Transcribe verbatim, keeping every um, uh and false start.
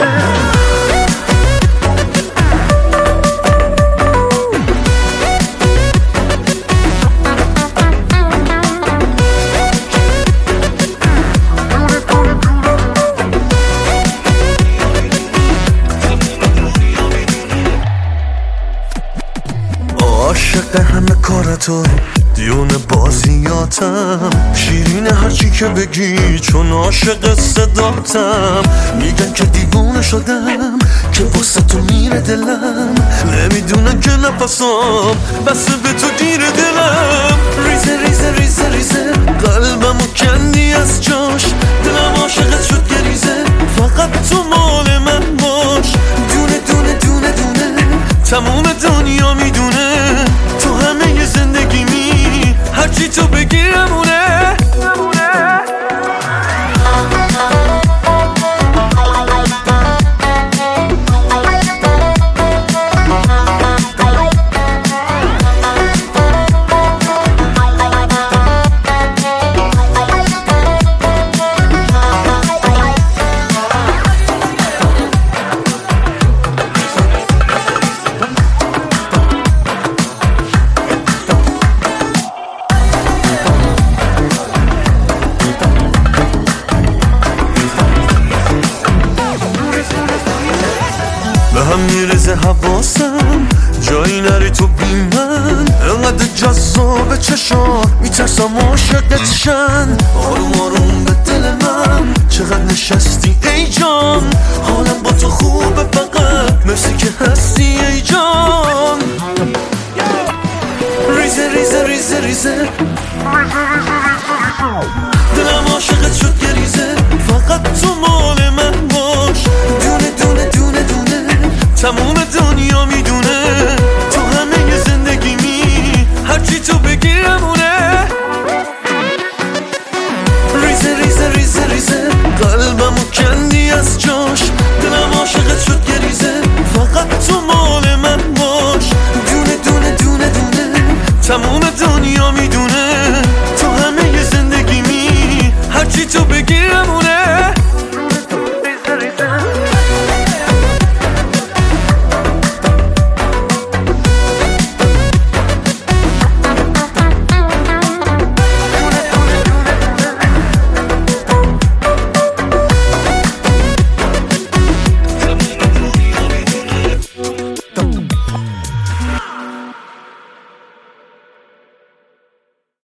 عاشق همه کارتو دیون بازیاتم، شیرین هرچی که بگی چون عاشق صداتم. میگن که دیوونه شدم که واسه تو میره دلم، نمیدونن که نفسام بس به تو گیر دلم. ریزه ریزه ریزه ریزه قلبمو کندی از جاش، دلم عاشقت شد گریزه، فقط تو مال من باش. دونه دونه دونه دونه تموم دنیا میدونه تو همه زندگیمی، هرچی تو بگی همونه. به هم میرزه حواسم جایی نری تو بی من، انقدر جذاب چشا میترسم عاشقت شن. آروم